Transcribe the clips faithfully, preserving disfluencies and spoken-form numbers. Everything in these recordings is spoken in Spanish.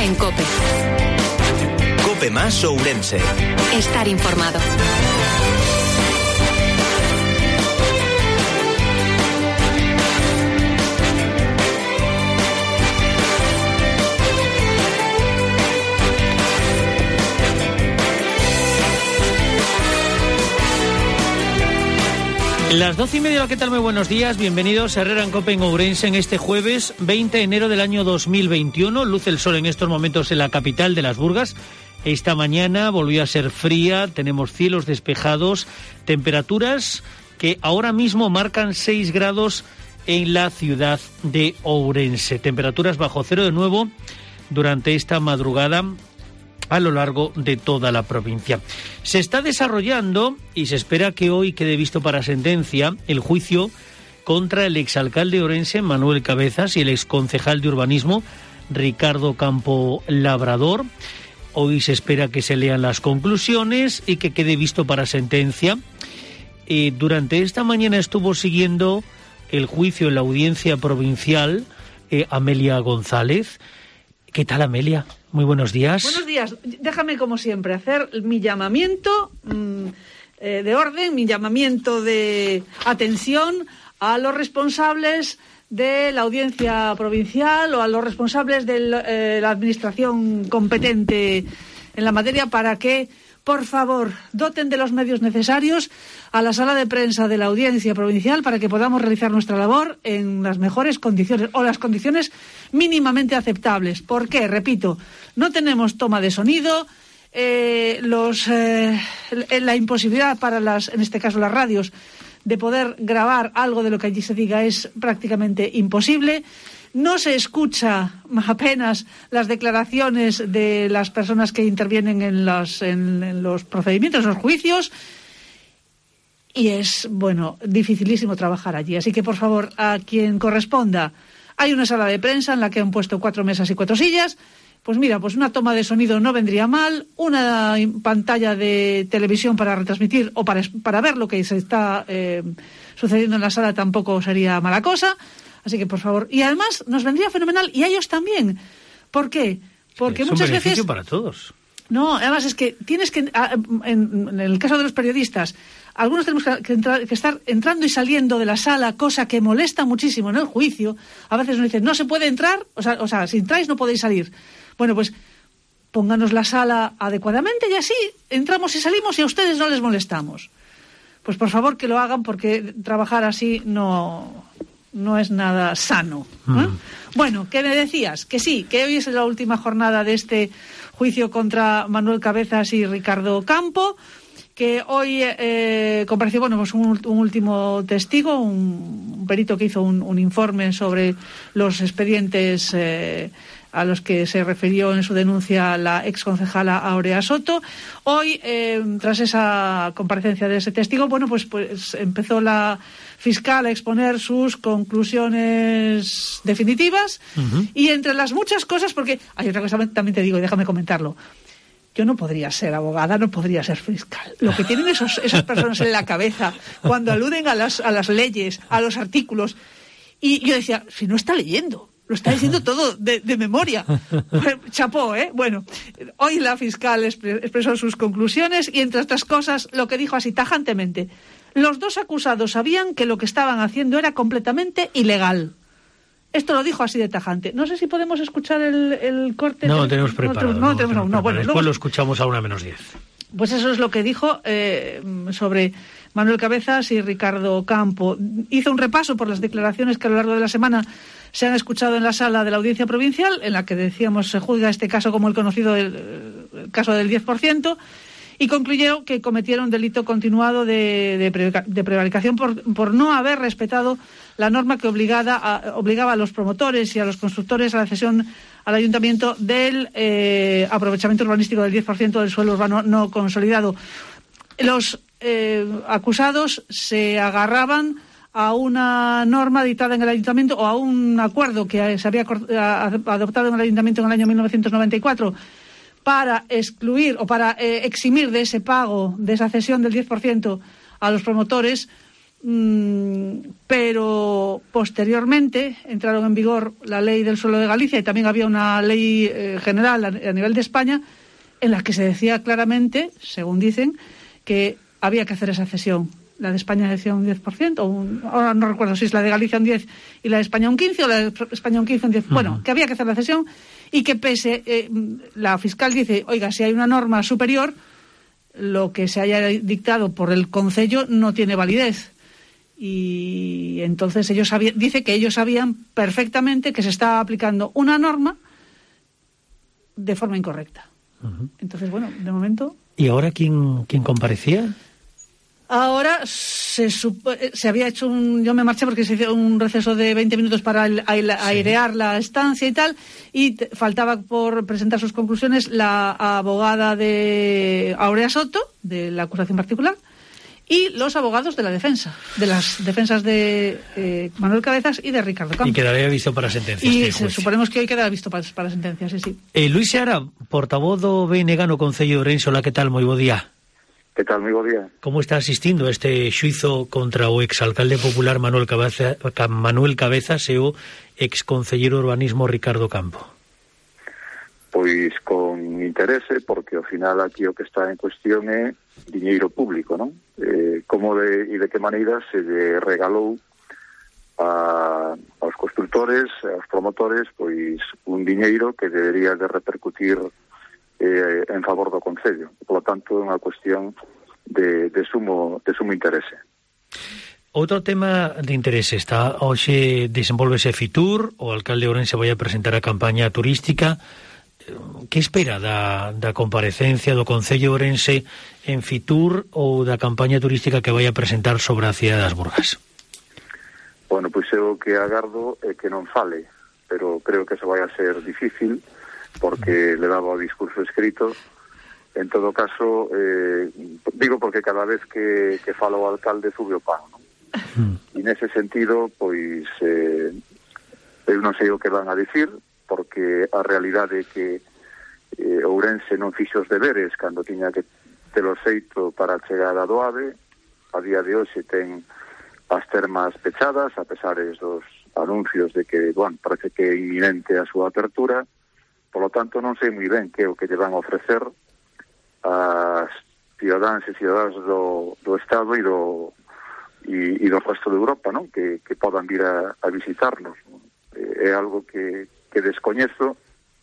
en COPE. COPE más Ourense. Estar informado. Las doce y media, ¿qué tal? Muy buenos días, bienvenidos a Herrera en COPE en Ourense en este jueves veinte de enero del año dos mil veintiuno. Luce el sol en estos momentos en la capital de Las Burgas. Esta mañana volvió a ser fría, tenemos cielos despejados, temperaturas que ahora mismo marcan seis grados en la ciudad de Ourense. Temperaturas bajo cero de nuevo durante esta madrugada a lo largo de toda la provincia. Se está desarrollando y se espera que hoy quede visto para sentencia el juicio contra el exalcalde de Ourense, Manuel Cabezas, y el exconcejal de urbanismo, Ricardo Campo Labrador. Hoy se espera que se lean las conclusiones y que quede visto para sentencia. Eh, durante esta mañana estuvo siguiendo el juicio en la audiencia provincial eh, Amelia González. ¿Qué tal, Amelia? Muy buenos días. Buenos días. Déjame, como siempre, hacer mi llamamiento mmm, eh, de orden, mi llamamiento de atención a los responsables de la audiencia provincial o a los responsables de eh, la administración competente en la materia para que, por favor, doten de los medios necesarios a la sala de prensa de la audiencia provincial para que podamos realizar nuestra labor en las mejores condiciones o las condiciones mínimamente aceptables. ¿Por qué? Repito, no tenemos toma de sonido, eh, los, eh, la imposibilidad para las, en este caso las radios, de poder grabar algo de lo que allí se diga es prácticamente imposible. No se escucha apenas las declaraciones de las personas que intervienen en los, en, en los procedimientos, en los juicios, y es, bueno, dificilísimo trabajar allí. Así que, por favor, a quien corresponda, hay una sala de prensa en la que han puesto cuatro mesas y cuatro sillas. Pues mira, pues una toma de sonido no vendría mal, una pantalla de televisión para retransmitir o para, para ver lo que se está eh, sucediendo en la sala tampoco sería mala cosa. Así que, por favor, y además nos vendría fenomenal, y a ellos también. ¿Por qué? Porque es muchas un beneficio veces para todos. No, además es que tienes que, en, en el caso de los periodistas, algunos tenemos que, entrar, que estar entrando y saliendo de la sala, cosa que molesta muchísimo en el juicio. A veces nos dicen, no se puede entrar, o sea, o sea, si entráis no podéis salir. Bueno, pues pónganos la sala adecuadamente y así entramos y salimos y a ustedes no les molestamos. Pues por favor que lo hagan, porque trabajar así no... no es nada sano. ¿eh? Mm. Bueno, ¿qué me decías? Que sí, que hoy es la última jornada de este juicio contra Manuel Cabezas y Ricardo Campo, que hoy eh, compareció, bueno, pues un, un último testigo, un, un perito que hizo un, un informe sobre los expedientes eh, a los que se refirió en su denuncia la exconcejala Aurea Soto. Hoy, eh, tras esa comparecencia de ese testigo, bueno, pues, pues empezó la fiscal a exponer sus conclusiones definitivas. Uh-huh. Y entre las muchas cosas, porque hay otra cosa también te digo, y déjame comentarlo, yo no podría ser abogada, no podría ser fiscal. Lo que tienen esos, esas personas en la cabeza cuando aluden a las, a las leyes, a los artículos, y yo decía, si no está leyendo, lo está diciendo todo de, de memoria. Chapó, ¿eh? Bueno, hoy la fiscal expresó sus conclusiones y, entre otras cosas, lo que dijo así tajantemente: los dos acusados sabían que lo que estaban haciendo era completamente ilegal. Esto lo dijo así de tajante. No sé si podemos escuchar el, el corte. No lo tenemos preparado. No, no, no tenemos aún. No, bueno, después luego, lo escuchamos a una menos diez. Pues eso es lo que dijo eh, sobre Manuel Cabezas y Ricardo Campo. Hizo un repaso por las declaraciones que a lo largo de la semana se han escuchado en la sala de la Audiencia Provincial, en la que decíamos se juzga este caso como el conocido el, el caso del diez por ciento, y concluyeron que cometieron delito continuado de, de, de prevaricación por, por no haber respetado la norma que obligada a, obligaba a los promotores y a los constructores a la cesión al ayuntamiento del eh, aprovechamiento urbanístico del diez por ciento del suelo urbano no consolidado. Los eh, acusados se agarraban a una norma dictada en el ayuntamiento o a un acuerdo que se había adoptado en el ayuntamiento en el año mil novecientos noventa y cuatro para excluir o para eh, eximir de ese pago, de esa cesión del diez por ciento a los promotores, mm, pero posteriormente entraron en vigor la ley del suelo de Galicia y también había una ley eh, general a, a nivel de España en la que se decía claramente, según dicen, que había que hacer esa cesión. La de España decía un diez por ciento, o un, ahora no recuerdo si es la de Galicia un diez por ciento y la de España un quince por ciento, o la de España un quince por ciento, un diez por ciento. Uh-huh. Bueno, que había que hacer la cesión y que pese, eh, la fiscal dice, oiga, si hay una norma superior, lo que se haya dictado por el Concello no tiene validez. Y entonces ellos sabían, dice que ellos sabían perfectamente que se estaba aplicando una norma de forma incorrecta. Uh-huh. Entonces, bueno, de momento... ¿Y ahora quién, quién comparecía? Ahora se, supo, se había hecho un... Yo me marché porque se hizo un receso de veinte minutos para el, el, airear sí. la estancia y tal, y te, faltaba por presentar sus conclusiones la abogada de Aurea Soto, de la acusación particular, y los abogados de la defensa, de las defensas de eh, Manuel Cabezas y de Ricardo Campos. Y quedaría visto para sentencias. Y se, suponemos que hoy quedará visto para, para sentencias, sí, sí. Eh, Luis Seara, portavoz do B N G no Concello de Ourense, hola, que tal? Moi bo día. Que tal, moi bo día. Como está asistindo a este xuizo contra o exalcalde popular Manuel Cabeza, Manuel Cabezas e o exconcelleiro de urbanismo Ricardo Campo? Pois con interese, porque ao final aquí o que está en cuestión é diñeiro público, non? Eh, como de, e de que maneira se lle regalou a, aos constructores, aos promotores, pois un diñeiro que debería de repercutir eh, en favor do Concello. Por lo tanto, é unha cuestión de, de, sumo, de sumo interese. Outro tema de interese está hoxe desenvolvese Fitur, o alcalde Ourense vai a presentar a campaña turística. Que espera da, da comparecencia do Concello de Ourense en Fitur ou da campaña turística que vai a presentar sobre a cidade das Burgas? Bueno, pois eu que agardo é que non fale, pero creo que eso vai a ser difícil porque le daba o discurso escrito. En todo caso, eh, digo porque cada vez que, que fala o alcalde sube o pan, non? Mm. E nese sentido, pois eh, eu non sei o que van a dicir, porque a realidade é que eh, Ourense non fixo os deberes cando tiña que telo feito para a chegada do AVE. A día de hoxe ten as termas pechadas, a pesar dos anuncios de que, bueno, parece que é inminente a súa apertura. Por lo tanto, non sei moi ben que é o que lle van a ofrecer as cidadáns e cidadáns do, do Estado e do, e, e do resto de Europa, non? Que, que podan vir a, a visitarnos. É algo que que descoñezo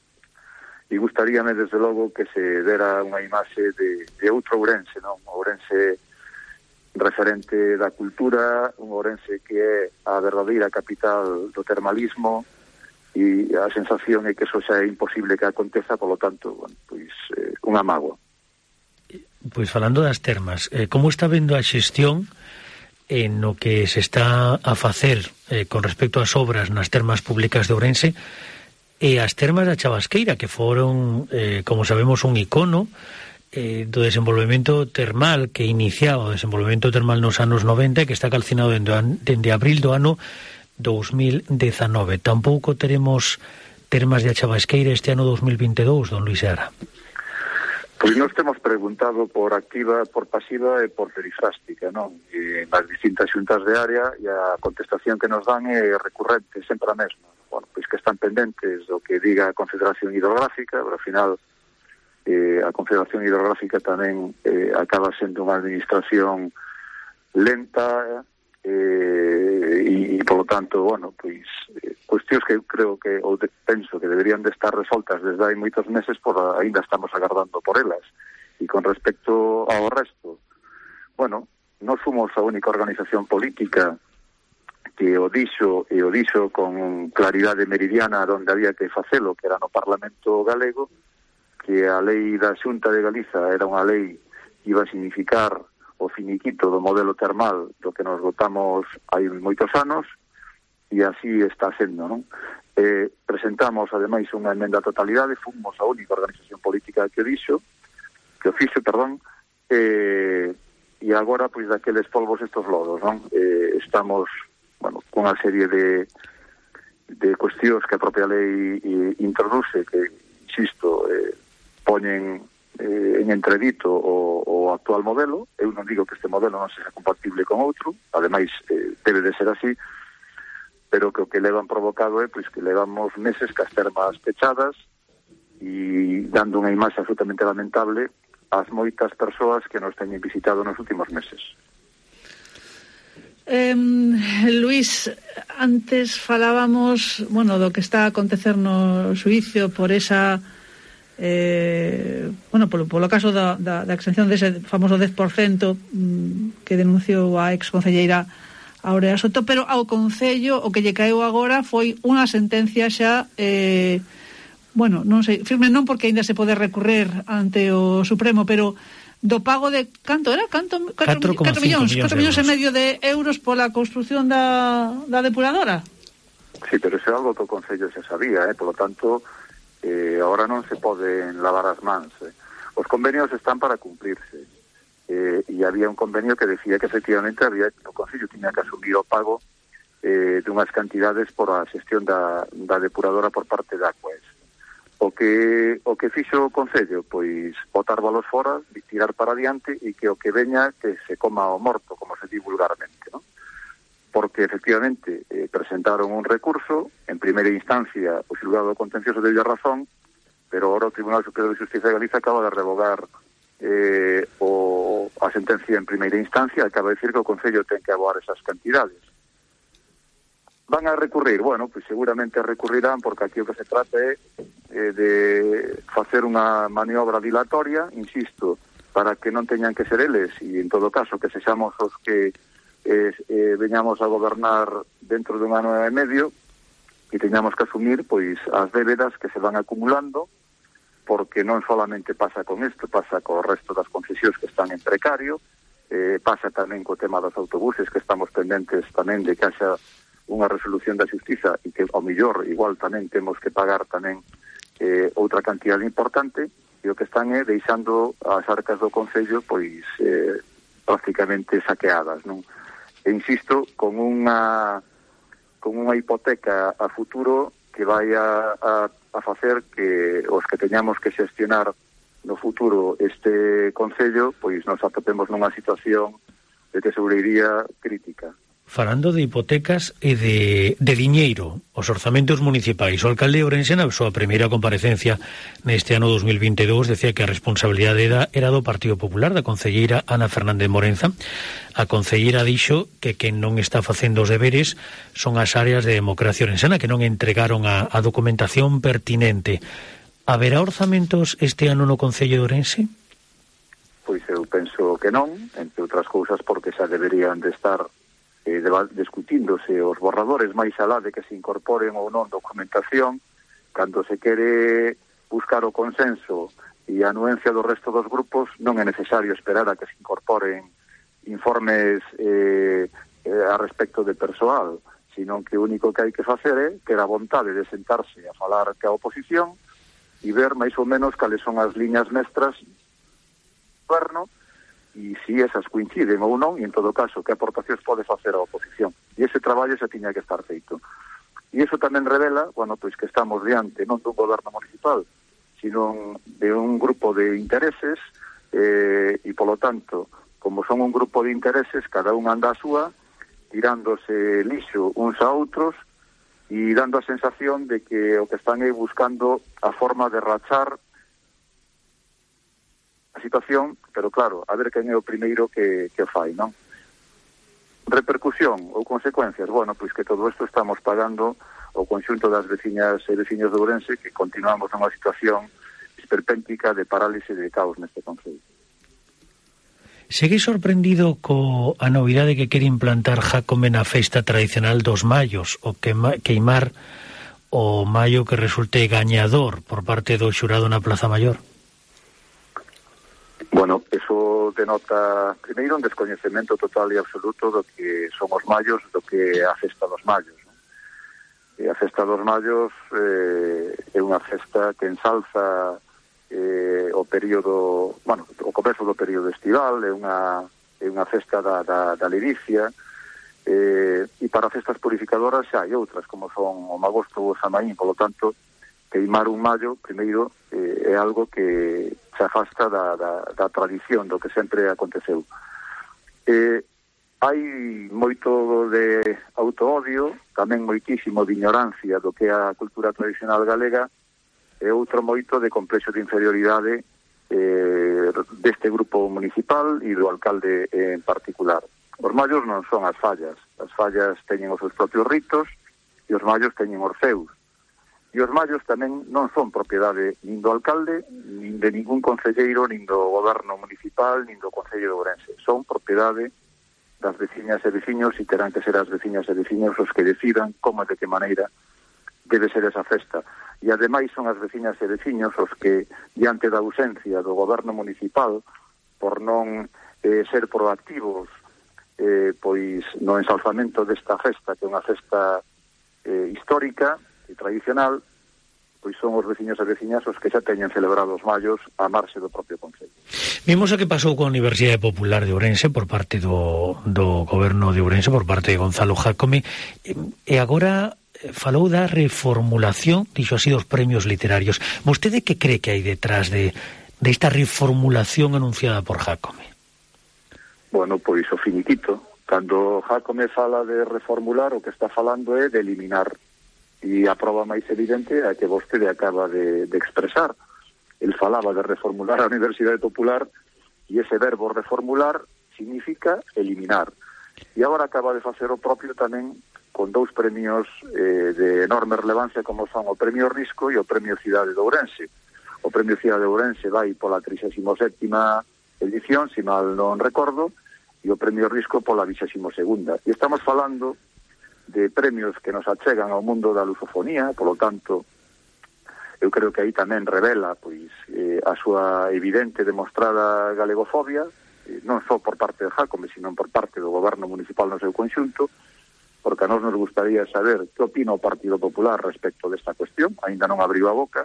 e gustaríame desde logo que se dera unha imaxe de, de outro Ourense, non? Un Ourense referente da cultura, un Ourense que é a verdadeira capital do termalismo, e a sensación é que eso xa é imposible que aconteza, polo tanto, bueno, pois eh, unha mágoa. Pois falando das termas, eh, como está vendo a xestión en o que se está a facer eh, con respecto ás obras nas termas públicas de Ourense e as termas da Chavasqueira, que foron, eh, como sabemos, un icono eh, do desenvolvemento termal, que iniciaba o desenvolvemento termal nos anos noventa e que está calcinado dende, dende abril do ano dos mil dezanove. Tampouco teremos termas de Chavasqueira este ano dos mil vinte e dous, don Luis Seara. Pois nos temos preguntado por activa, por pasiva e por perifrástica, non? E nas distintas xuntas de área, e a contestación que nos dan é recurrente, sempre a mesma. Bueno, pois que están pendentes do que diga a Confederación Hidrográfica, pero ao final eh, a Confederación Hidrográfica tamén eh, acaba sendo unha administración lenta eh, e, e polo tanto, bueno, pois eh, cuestións que eu creo que, ou de, penso que deberían de estar resoltas desde hai moitos meses, por aínda estamos agardando por elas. E con respecto ao resto, bueno, non somos a única organización política que o dixo e o dixo con claridade meridiana onde había que facelo, que era no Parlamento galego, que a lei da Xunta de Galiza era unha lei que iba a significar o finiquito do modelo termal do que nos votamos hai moitos anos, e así está sendo, non? Eh, presentamos, ademais, unha emenda a totalidade, fomos a única organización política que o dixo, que o fixo, perdón, eh, e agora, pois, daqueles polvos estos lodos, non? Eh, estamos... bueno, cunha serie de, de cuestións que a propia lei eh, introduce, que, insisto, eh, poñen eh, en entredito o, o actual modelo. Eu non digo que este modelo non seja compatible con outro, ademais eh, debe de ser así, pero que o que levan provocado é pois que levamos meses cas termas pechadas e dando unha imaxe absolutamente lamentable ás moitas persoas que nos teñen visitado nos últimos meses. Eh, Luís, antes falábamos, bueno, do que está a acontecer no xuízo por esa eh, bueno, polo, polo caso da, da, da exención dese famoso dez por cento mm, que denunciou a ex concelleira Aurea Soto, pero ao Concello o que lle caeu agora foi unha sentencia xa eh, bueno, non sei, firme non porque ainda se pode recurrer ante o Supremo, pero do pago de, canto era? Canto, catro millóns, catro millóns e medio de euros pola construción da, da depuradora. Sí, pero iso é algo que o Concello xa sabía, eh? Por lo tanto, eh, agora non se poden lavar as mans. Eh? Os convenios están para cumplirse. Eh, e había un convenio que decía que efectivamente había, o Concello tiña que asumir o pago eh, dunhas cantidades por a xestión da, da depuradora por parte da Aquas. O que o que fixo o Concello, pois botar balos fora, tirar para adiante e que o que veña que se coma o morto, como se di vulgarmente, ¿no? Porque efectivamente eh, presentaron un recurso, en primeira instancia o xulgado contencioso de razón, pero ahora o Tribunal Superior de Justicia de Galicia acaba de revogar eh, o, a sentencia en primeira instancia, acaba de decir que o Concello ten que aboar esas cantidades. Van a recurrir, bueno, pois seguramente recurrirán porque aquí o que se trata é eh, de facer unha maniobra dilatoria, insisto, para que non teñan que ser eles e en todo caso que sexamos os que eh, eh, veñamos a gobernar dentro dun ano e medio e teñamos que asumir pois as débedas que se van acumulando, porque non solamente pasa con isto, pasa co resto das concesións que están en precario, eh, pasa tamén co tema dos autobuses que estamos pendentes tamén de que haxa unha resolución da Xustiza e que ao millor igual tamén temos que pagar tamén eh, outra cantidad importante, e o que están é deixando as arcas do Concello pois eh, prácticamente saqueadas, non? E insisto, con unha con unha hipoteca a futuro que vai a, a, a facer que os que teñamos que xestionar no futuro este Concello pois nos atopemos nunha situación de tesourería crítica. Falando de hipotecas e de, de diñeiro, os orzamentos municipais, o alcalde de Ourense na súa primeira comparecencia neste ano dos mil vinte e dous decía que a responsabilidade era, era do Partido Popular, da concelleira Ana Fernández Morenza. A concelleira dixo que quen non está facendo os deberes son as áreas de democracia orensana que non entregaron a, a documentación pertinente. Haberá orzamentos este ano no Concello de Ourense? Pois eu penso que non, entre outras cousas porque xa deberían de estar Eh, discutíndose os borradores máis alá de que se incorporen ou non documentación, cando se quere buscar o consenso e a anuencia do resto dos grupos non é necesario esperar a que se incorporen informes eh, eh, a respecto de persoal, sino que o único que hai que facer é ter a vontade de sentarse a falar que a oposición e ver máis ou menos cales son as liñas mestras do goberno e si esas coinciden ou non, e en todo caso que aportacións pode facer a oposición. E ese traballo se tiña que estar feito. E iso tamén revela, bueno, pois que estamos diante non dun goberno municipal, sino de un grupo de intereses eh, e, polo tanto, como son un grupo de intereses, cada un anda a súa, tirándose lixo uns a outros e dando a sensación de que o que están aí buscando a forma de rachar a situación, pero claro, a ver quen é o primeiro que, que o fai, non? Repercusión ou consecuencias, bueno, pois que todo isto estamos pagando o conxunto das veciñas e veciños de Ourense que continuamos nunha situación esperpéntica de parálise de caos neste concello. Segue sorprendido co a novidade que quere implantar Jácome na festa tradicional dos Mallos, o que queimar o mallo que resulte gañador por parte do xurado na Plaza Maior? Bueno, eso denota, primeiro, un descoñecemento total e absoluto do que son os mallos, do que é a festa dos mallos, ¿no? E a festa dos mallos eh, é unha festa que ensalza eh, o período, bueno, o comezo do período estival, é unha, é unha festa da, da, da liricia, eh, e para festas purificadoras xa hai outras, como son o magosto ou o Samaín, polo tanto, queimar un mallo, primeiro, eh, é algo que se afasta da, da, da tradición do que sempre aconteceu. Eh, hai moito de autoodio, tamén moitísimo de ignorancia do que é a cultura tradicional galega, e outro moito de complexo de inferioridade eh, deste grupo municipal e do alcalde en particular. Os mallos non son as fallas, as fallas teñen os seus propios ritos e os mallos teñen os seus. E os mallos tamén non son propiedade nin do alcalde, nin de ningún concelleiro, nin do goberno municipal, nin do Concello de Ourense. Son propiedade das veciñas e veciños e terán que ser as veciñas e veciños os que decidan como e de que maneira debe ser esa festa. E ademais son as veciñas e veciños os que, diante da ausencia do goberno municipal, por non eh, ser proactivos eh, pois no ensalzamento desta festa, que é unha festa eh, histórica e tradicional, pois son os veciños e veciñas os que xa teñen celebrado os mallos a marxe do propio Concello. Vimos a que pasou coa Universidade Popular de Ourense por parte do, do goberno de Ourense, por parte de Gonzalo Jácome, e agora falou da reformulación, dixo así, dos premios literarios. Vostede que cree que hai detrás de, de esta reformulación anunciada por Jácome? Bueno, pois o finiquito. Cando Jácome fala de reformular, o que está falando é de eliminar. E a prova máis evidente é que vostede acaba de, de expresar. El falaba de reformular a Universidade Popular e ese verbo reformular significa eliminar. E agora acaba de facer o propio tamén con dous premios eh, de enorme relevancia como son o Premio Risco e o Premio Cidade de Ourense. O Premio Cidade de Ourense vai pola trixésima sétima edición, se mal non recordo, e o Premio Risco pola vixésima segunda. E estamos falando de premios que nos achegan ao mundo da lusofonía, polo tanto, eu creo que aí tamén revela pois eh, a súa evidente demostrada galegofobia, eh, non só por parte de Jácome, sino por parte do goberno municipal no seu conxunto, porque a nós nos gustaría saber que opina o Partido Popular respecto desta cuestión, aínda non abriu a boca,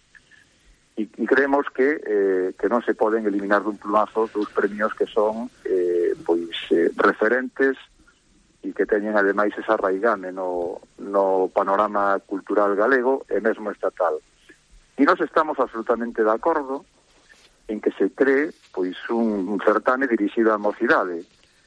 e, e creemos que eh, que non se poden eliminar dun plumazo dos premios que son eh, pois eh, referentes e que teñen ademais esa raigame no, no panorama cultural galego e mesmo estatal. E nós estamos absolutamente de acordo en que se cree pois un, un certame dirixido á mocidade.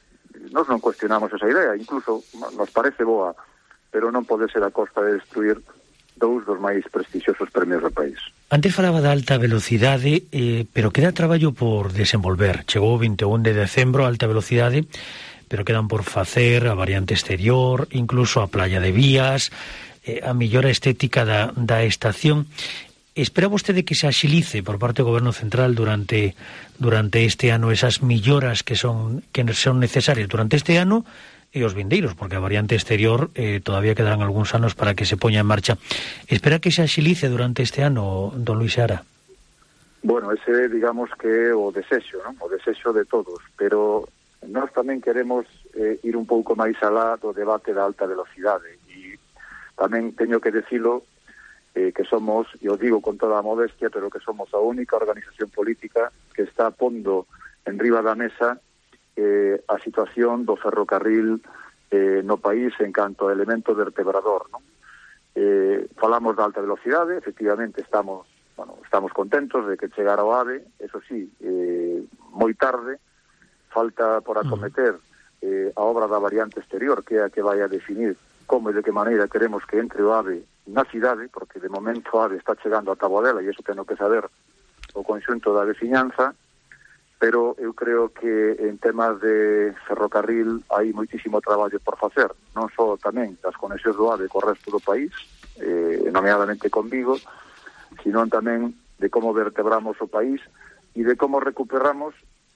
Nós non cuestionamos esa idea, incluso nos parece boa, pero non pode ser a costa de destruir dous dos máis prestixiosos premios do país. Antes falaba da alta velocidade, eh, pero queda traballo por desenvolver. Chegou o vinte e un de decembro a alta velocidade, pero quedan por facer a variante exterior, incluso a playa de Vías, eh, a mellora estética da, da estación. Espera vostede que se axilice por parte do Goberno Central durante durante este ano esas melloras que son que son necesarias durante este ano e os vindeiros, porque a variante exterior eh, todavía quedarán algúns anos para que se poña en marcha. Espera que se axilice durante este ano, don Luís Seara? Bueno, ese digamos que é o desexo, ¿no? O desexo de todos, pero nós tamén queremos eh, ir un pouco máis alá do debate da alta velocidade e tamén teño que decilo eh, que somos, e o digo con toda a modestia, pero que somos a única organización política que está pondo en riba da mesa eh, a situación do ferrocarril eh, no país en canto a elemento vertebrador, ¿no? Eh, falamos da alta velocidade, efectivamente estamos, bueno, estamos contentos de que chegara o AVE, eso sí, eh, moi tarde. Falta por acometer eh, a obra da variante exterior, que é a que vai a definir como e de que maneira queremos que entre o AVE na cidade, porque de momento o AVE está chegando a Taboadela e iso teno que saber o conxunto da veciñanza, pero eu creo que en temas de ferrocarril hai moitísimo traballo por facer, non só tamén das conexións do AVE co resto do país, eh, nomeadamente con Vigo, sino tamén de como vertebramos o país e de como recuperamos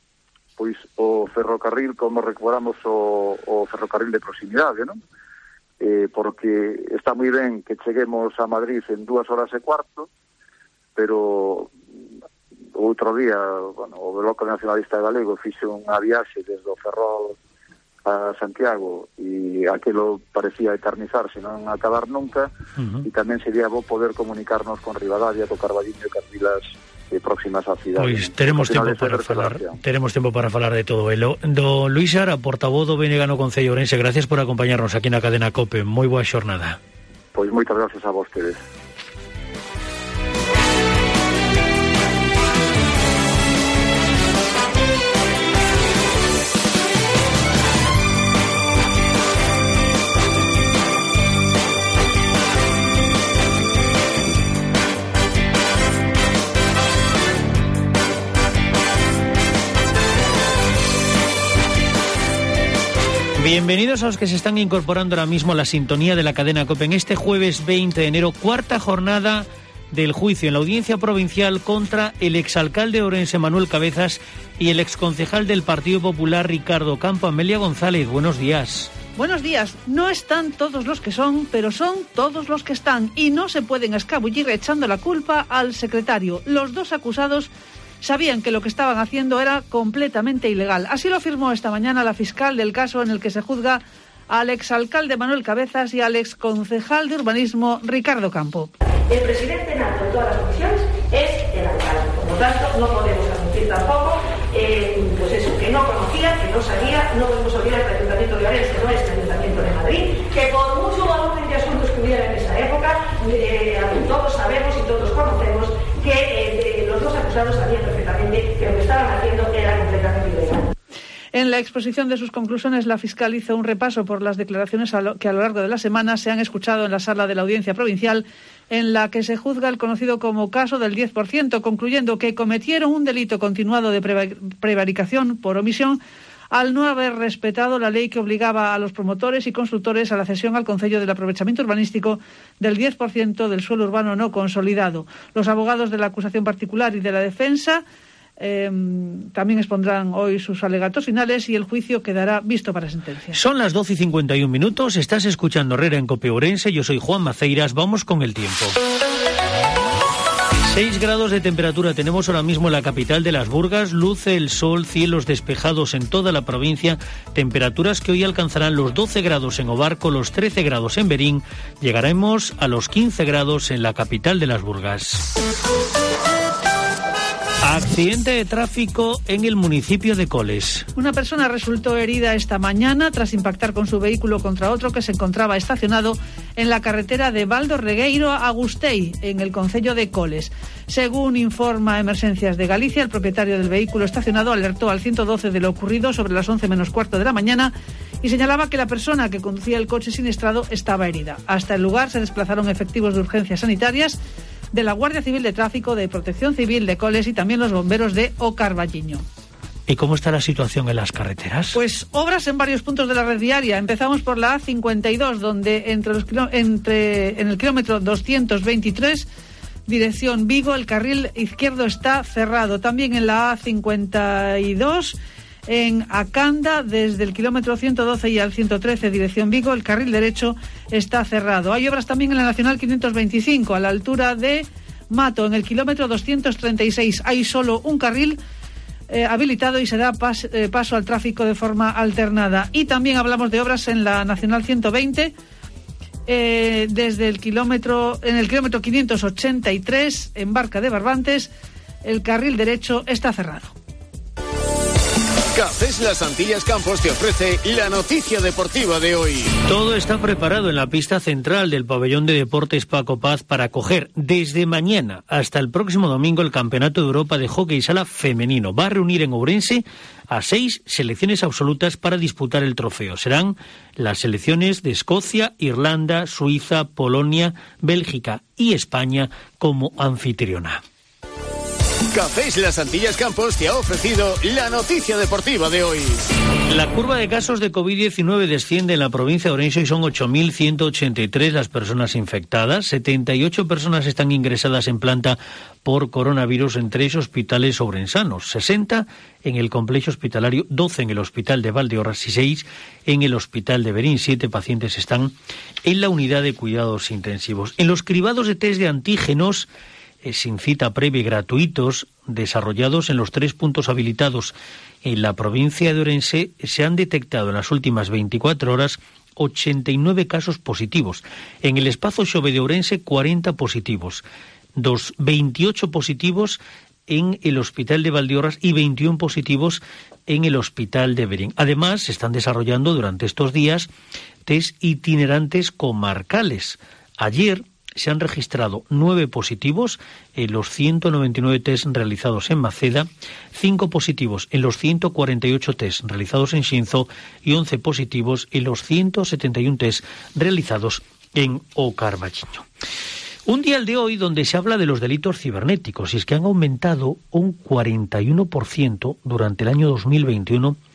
pois o ferrocarril, como recuperamos o, o ferrocarril de proximidade, non? Eh, porque está moi ben que cheguemos a Madrid en dúas horas e cuarto, pero outro día, bueno, o Bloque Nacionalista Galego fixe unha viaxe desde o Ferrol a Santiago e aquilo parecía eternizarse, non acabar nunca, uh-huh. E tamén sería bo poder comunicarnos con Ribadavia, co Carballiño e Carvilas eh, próximas á cidade. Pois teremos tempo para falar, teremos tempo para falar de todo elo. Do Luís Seara, portavoz do B N G no Concello Ourense, gracias por acompañarnos aquí na cadena COPE. Moi boa xornada. Pois moitas gracias a vostedes. Bienvenidos a los que se están incorporando ahora mismo a la sintonía de la cadena COPE en este jueves veinte de enero, cuarta jornada del juicio en la audiencia provincial contra el exalcalde de Ourense Manuel Cabezas y el exconcejal del Partido Popular Ricardo Campo. Amelia González, buenos días. Buenos días. No están todos los que son, pero son todos los que están y no se pueden escabullir echando la culpa al secretario. Los dos acusados sabían que lo que estaban haciendo era completamente ilegal. Así lo afirmó esta mañana la fiscal del caso en el que se juzga al exalcalde Manuel Cabezas y al exconcejal de urbanismo Ricardo Campo. El presidente nato de todas las comisiones es el alcalde. Por lo tanto, no podemos admitir tampoco eh, pues eso, que no conocía, que no sabía. No podemos olvidar que el Ayuntamiento de Ourense no es el Ayuntamiento de Madrid, que por mucho volumen de asuntos que hubiera en esa época, eh, todos sabemos y todos conocemos que eh, los dos acusados sabían perfectamente que lo que estaban haciendo era completamente ilegal. En la exposición de sus conclusiones, la fiscal hizo un repaso por las declaraciones a lo, que a lo largo de la semana se han escuchado en la sala de la Audiencia Provincial, en la que se juzga el conocido como caso del diez por ciento, concluyendo que cometieron un delito continuado de prevaricación por omisión al no haber respetado la ley que obligaba a los promotores y constructores a la cesión al Concello del aprovechamiento urbanístico del diez por ciento del suelo urbano no consolidado. Los abogados de la acusación particular y de la defensa Eh, también expondrán hoy sus alegatos finales y el juicio quedará visto para sentencia. Son las doce y cincuenta y un minutos, estás escuchando Herrera en COPE Ourense, yo soy Juan Maceiras, vamos con el tiempo. seis grados de temperatura tenemos ahora mismo en la capital de Las Burgas, luce el sol, cielos despejados en toda la provincia, temperaturas que hoy alcanzarán los doce grados en Obarco, los trece grados en Berín, llegaremos a los quince grados en la capital de Las Burgas. Accidente de tráfico en el municipio de Coles. Una persona resultó herida esta mañana tras impactar con su vehículo contra otro que se encontraba estacionado en la carretera de Valdo Regueiro a Agustei, en el concello de Coles. Según informa Emergencias de Galicia, el propietario del vehículo estacionado alertó al ciento doce de lo ocurrido sobre las once menos cuarto de la mañana y señalaba que la persona que conducía el coche siniestrado estaba herida. Hasta el lugar se desplazaron efectivos de urgencias sanitarias de la Guardia Civil de Tráfico, de Protección Civil de Coles y también los bomberos de O Carballiño. ¿Y cómo está la situación en las carreteras? Pues obras en varios puntos de la red viaria. Empezamos por la A cincuenta y dos, donde entre los kilo, entre en el kilómetro doscientos veintitrés, dirección Vigo, el carril izquierdo está cerrado. También en la A cincuenta y dos, en Acanda, desde el kilómetro ciento doce y al ciento trece, dirección Vigo, el carril derecho está cerrado. Hay obras también en la Nacional quinientos veinticinco, a la altura de Mato, en el kilómetro doscientos treinta y seis. Hay solo un carril eh, habilitado y se da pas, eh, paso al tráfico de forma alternada. Y también hablamos de obras en la Nacional ciento veinte, eh, desde el kilómetro, en el kilómetro quinientos ochenta y tres, en Barca de Barbantes, el carril derecho está cerrado. Cafés Las Antillas Campos te ofrece la noticia deportiva de hoy. Todo está preparado en la pista central del pabellón de deportes Paco Paz para acoger desde mañana hasta el próximo domingo el Campeonato de Europa de Hockey Sala Femenino. Va a reunir en Ourense a seis selecciones absolutas para disputar el trofeo. Serán las selecciones de Escocia, Irlanda, Suiza, Polonia, Bélgica y España como anfitriona. Cafés Las Antillas Campos te ha ofrecido la noticia deportiva de hoy. La curva de casos de covid diecinueve desciende en la provincia de Ourense y son ocho mil ciento ochenta y tres las personas infectadas. setenta y ocho personas están ingresadas en planta por coronavirus en tres hospitales ourensanos. sesenta en el complejo hospitalario, doce en el hospital de Valdeorras y seis en el hospital de Berín. Siete pacientes están en la unidad de cuidados intensivos. En los cribados de test de antígenos sin cita previa y gratuitos desarrollados en los tres puntos habilitados en la provincia de Ourense se han detectado en las últimas veinticuatro horas ochenta y nueve casos positivos. En el espacio Xove de Ourense, cuarenta positivos. Dos, veintiocho positivos en el hospital de Valdeorras y veintiuno positivos en el hospital de Berín. Además, se están desarrollando durante estos días test itinerantes comarcales. Ayer se han registrado nueve positivos en los ciento noventa y nueve test realizados en Maceda, cinco positivos en los ciento cuarenta y ocho test realizados en Xinzo y once positivos en los ciento setenta y uno test realizados en O Carballiño. Un día el de hoy donde se habla de los delitos cibernéticos, y es que han aumentado un cuarenta y uno por ciento durante el año dos mil veintiuno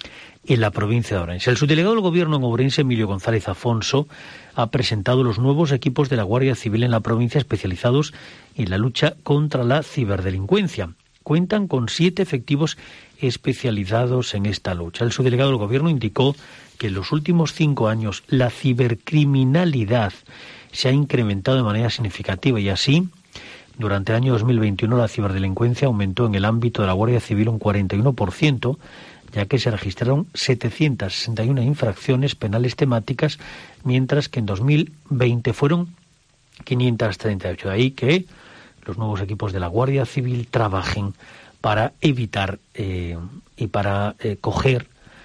en la provincia de Ourense. El subdelegado del Gobierno en Ourense, Emilio González Afonso, ha presentado los nuevos equipos de la Guardia Civil en la provincia especializados en la lucha contra la ciberdelincuencia. Cuentan con siete efectivos especializados en esta lucha. El subdelegado del Gobierno indicó que en los últimos cinco años la cibercriminalidad se ha incrementado de manera significativa y así, durante el año dos mil veintiuno, la ciberdelincuencia aumentó en el ámbito de la Guardia Civil un cuarenta y uno por ciento, ya que se registraron setecientas sesenta y una infracciones penales temáticas, mientras que en dos mil veinte fueron quinientas treinta y ocho. De ahí que los nuevos equipos de la Guardia Civil trabajen para evitar eh, y para eh, coger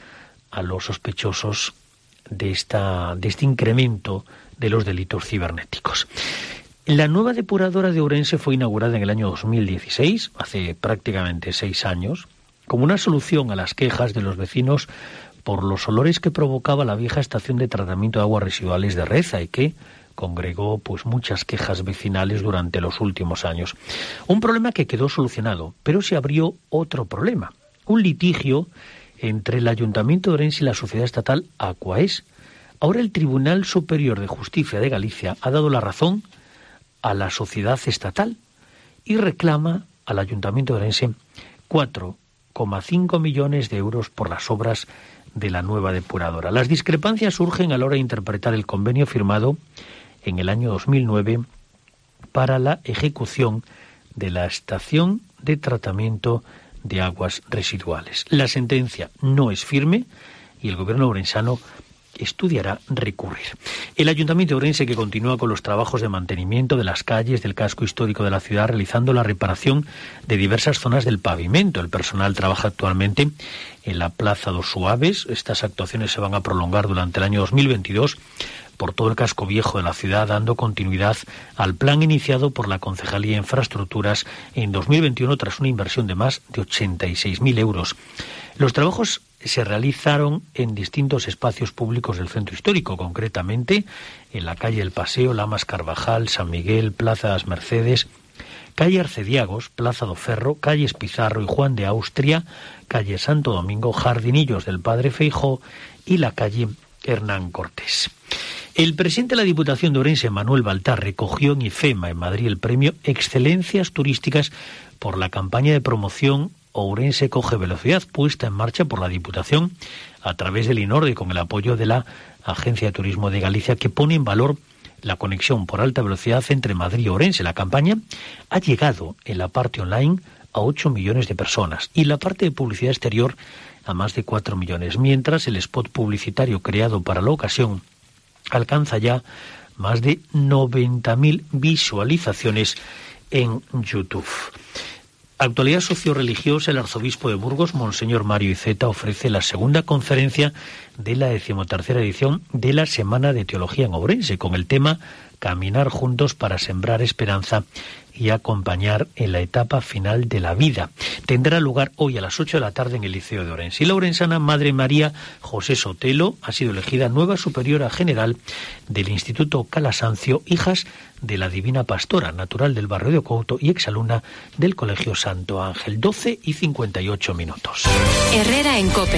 a los sospechosos de esta de este incremento de los delitos cibernéticos. La nueva depuradora de Ourense fue inaugurada en el año dos mil dieciséis, hace prácticamente seis años, como una solución a las quejas de los vecinos por los olores que provocaba la vieja estación de tratamiento de aguas residuales de Reza y que congregó pues muchas quejas vecinales durante los últimos años. Un problema que quedó solucionado, pero se abrió otro problema, un litigio entre el Ayuntamiento de Ourense y la sociedad estatal Aquaes. Ahora el Tribunal Superior de Justicia de Galicia ha dado la razón a la sociedad estatal y reclama al Ayuntamiento de Ourense cuatro coma cinco millones de euros por las obras de la nueva depuradora. Las discrepancias surgen a la hora de interpretar el convenio firmado en el año dos mil nueve para la ejecución de la estación de tratamiento de aguas residuales. La sentencia no es firme y el gobierno ourensano estudiará recurrir. El Ayuntamiento de Ourense, que continúa con los trabajos de mantenimiento de las calles del casco histórico de la ciudad, realizando la reparación de diversas zonas del pavimento. El personal trabaja actualmente en la Plaza dos Suaves. Estas actuaciones se van a prolongar durante el año dos mil veintidós por todo el casco viejo de la ciudad, dando continuidad al plan iniciado por la Concejalía de Infraestructuras en dos mil veintiuno tras una inversión de más de ochenta y seis mil euros. Los trabajos se realizaron en distintos espacios públicos del centro histórico, concretamente en la calle del Paseo, Lamas Carvajal, San Miguel, Plaza de las Mercedes, calle Arcediagos, Plaza do Ferro, calles Pizarro y Juan de Austria, calle Santo Domingo, Jardinillos del Padre Feijó y la calle Hernán Cortés. El presidente de la Diputación de Ourense, Manuel Baltar, recogió en IFEMA, en Madrid, el premio Excelencias Turísticas por la campaña de promoción Ourense Coge Velocidad, puesta en marcha por la Diputación a través del INORDE con el apoyo de la Agencia de Turismo de Galicia, que pone en valor la conexión por alta velocidad entre Madrid y Ourense. La campaña ha llegado en la parte online a ocho millones de personas y la parte de publicidad exterior a más de cuatro millones, mientras el spot publicitario creado para la ocasión alcanza ya más de noventa mil visualizaciones en YouTube. Actualidad socio-religiosa. El arzobispo de Burgos, Monseñor Mario Iceta, ofrece la segunda conferencia de la decimotercera edición de la Semana de Teología en Ourense, con el tema Caminar juntos para sembrar esperanza y acompañar en la etapa final de la vida. Tendrá lugar hoy a las ocho de la tarde en el Liceo de Ourense. Y la ourensana Madre María José Sotelo ha sido elegida nueva superiora general del Instituto Calasancio, Hijas de la Divina Pastora, natural del barrio de Couto y exalumna del Colegio Santo Ángel. doce y cincuenta y ocho minutos. Herrera en COPE.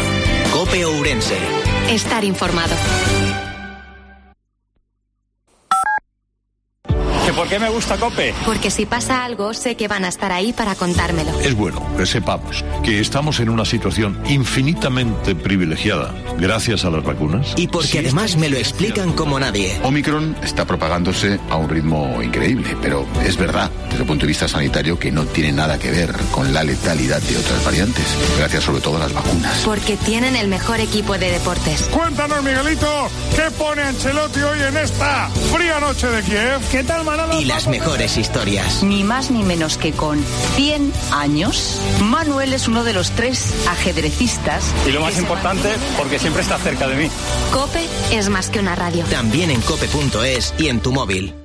COPE Ourense. Estar informado. ¿Por qué me gusta COPE? Porque si pasa algo, sé que van a estar ahí para contármelo. Es bueno que sepamos que estamos en una situación infinitamente privilegiada gracias a las vacunas. Y porque sí, además me lo explican como nadie. Omicron está propagándose a un ritmo increíble, pero es verdad, desde el punto de vista sanitario, que no tiene nada que ver con la letalidad de otras variantes, gracias sobre todo a las vacunas. Porque tienen el mejor equipo de deportes. Cuéntanos, Miguelito, ¿qué pone Ancelotti hoy en esta fría noche de Kiev? ¿Qué tal, Manolo? Y las mejores historias. Ni más ni menos que con cien años, Manuel es uno de los tres ajedrecistas. Y lo más importante, porque siempre está cerca de mí. COPE es más que una radio. También en cope punto es y en tu móvil.